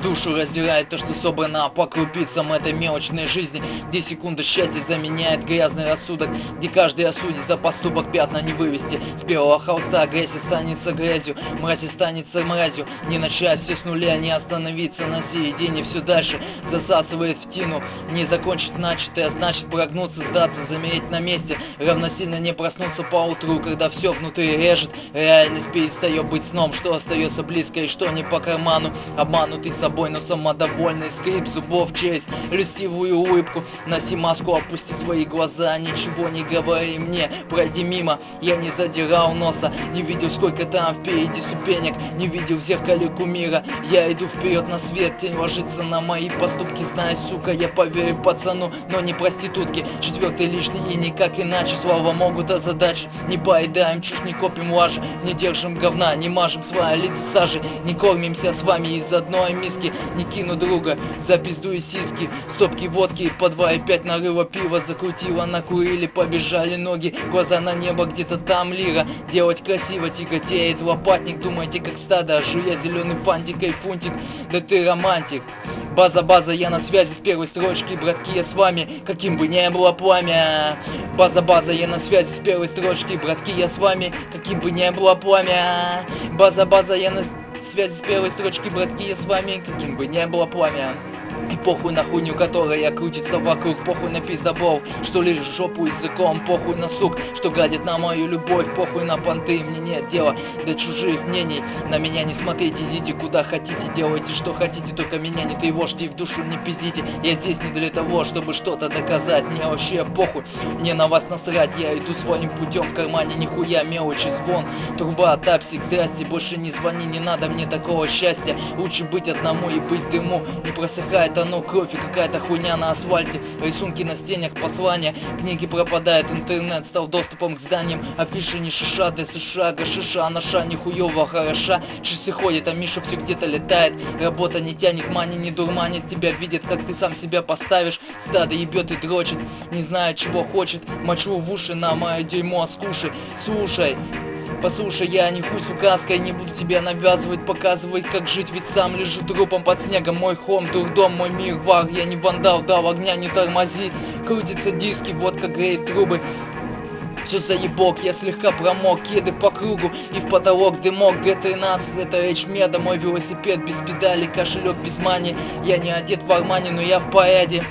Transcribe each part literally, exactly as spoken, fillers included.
Душу раздирает то, что собрано по крупицам этой мелочной жизни, где секунда счастья заменяет грязный рассудок, где каждый осудит за поступок, пятна не вывести. С первого холста агрессия станется грязью, мразь станется мразью. Не начать все с нуля, не остановиться на середине, все дальше засасывает в тину. Не закончить начатое, значит прогнуться, сдаться, замереть на месте. Равносильно не проснуться по утру, когда все внутри режет. Реальность перестает быть сном, что остается близко и что не по карману. Обманутый собой, но самодовольный скрип зубов через льстивую улыбку. Носи маску, опусти свои глаза, ничего не говори мне, пройди мимо. Я не задирал носа, не видел, сколько там впереди ступенек, не видел в зеркале кумира. Я иду вперед на свет, тень ложится на мои поступки. Знай, сука, я поверю пацану, но не проститутке. Четвертый лишний и никак иначе, слова могут озадачить. Не поедаем чушь, не копим лажи, не держим говна, не мажем свои лица сажи. Не кормимся с вами из одной миски, не кину друга за пизду и сиськи. Стопки водки, по два и пять нарыва пива закрутила, накурили, побежали ноги, глаза на небо, где-то там лира. Делать красиво, тяготеет лопатник, думайте как стадо, жуя зеленый фантик и фунтик. Да ты романтик. База-база, я на связи с первой строчки, братки, я с вами, каким бы ни было пламя. База-база, я на связи с первой строчки, братки, я с вами, каким бы ни было пламя. База-база, я на связи с первой строчки, братки, я с вами, каким бы ни было пламя. И похуй на хуйню, которая крутится вокруг, похуй на пиздобол, что лишь жопу языком, похуй на сук, что гадит на мою любовь, похуй на понты, мне нет дела до чужих мнений. На меня не смотрите, идите куда хотите, делайте что хотите, только меня не тревожьте и в душу не пиздите. Я здесь не для того, чтобы что-то доказать, мне вообще похуй, мне на вас насрать. Я иду своим путем, в кармане нихуя, мелочи, звон, труба, тапсик, здрасте, больше не звони, не надо мне такого счастья. Лучше быть одному и быть дыму, не просыхает оно, кровь и какая-то хуйня на асфальте, рисунки на стенах, послания, книги пропадают, интернет стал доступом к зданиям, афиши не шиша, для США, гашиша, анаша нихуево хороша, часы ходят, а Миша все где-то летает, работа не тянет, мани не дурманит, тебя видят, как ты сам себя поставишь, стадо ебет и дрочит, не знает чего хочет, мочу в уши на мое дерьмо, скушай, слушай. Послушай, я не хуй с указкой, не буду тебя навязывать, показывать, как жить, ведь сам лежу трупом под снегом. Мой хом, дурдом, мой мир, вар, я не вандал, дал огня, не тормози. Крутятся диски, водка греет трубы. Все заебок, я слегка промок, кеды по кругу и в потолок дымок. Гэ тринадцать, это речь меда, мой велосипед без педали, кошелек без мани. Я не одет в Армани, но я в порядке.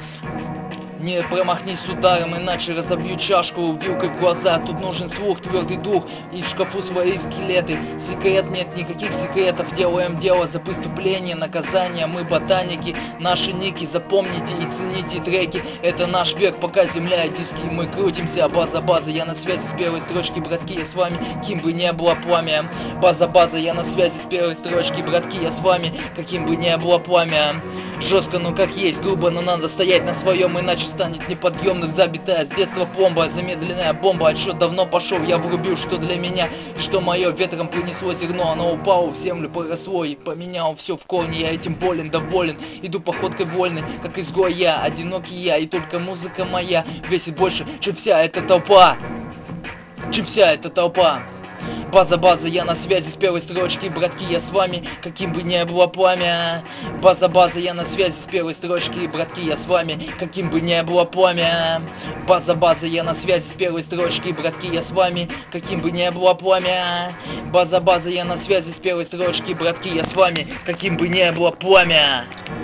Не промахнись с ударом, иначе разобью чашку вилкой в глаза. Тут нужен слух, твердый дух и в шкафу свои скелеты. Секрет, нет никаких секретов, делаем дело за преступление, наказание. Мы ботаники, наши ники, запомните и цените треки. Это наш век, пока земля и диски, мы крутимся. База-база, я на связи с первой строчки, братки, я с вами, кем бы не было пламя. База-база, я на связи с первой строчки, братки, я с вами, каким бы не было пламя. Жестко, ну как есть, грубо, но надо стоять на своем, иначе станет неподъемным. Забитая с детства пломба, замедленная бомба, отсчет давно пошел, я врубил, что для меня и что мое ветром принесло зерно. Оно упало в землю, поросло и поменяло все в корне. Я этим болен, доволен, иду походкой вольной, как изгой я, одинокий я, и только музыка моя весит больше, чем вся эта толпа, чем вся эта толпа. База-база, я на связи с первой строчки, братки, я с вами, каким бы ни было пламя. База-база, я на связи с первой строчки, братки, я с вами, каким бы ни было пламя. База-база, я на связи с первой строчки, братки, я с вами, каким бы ни было пламя. База-база, я на связи с первой строчки, братки, я с вами, каким бы ни было пламя.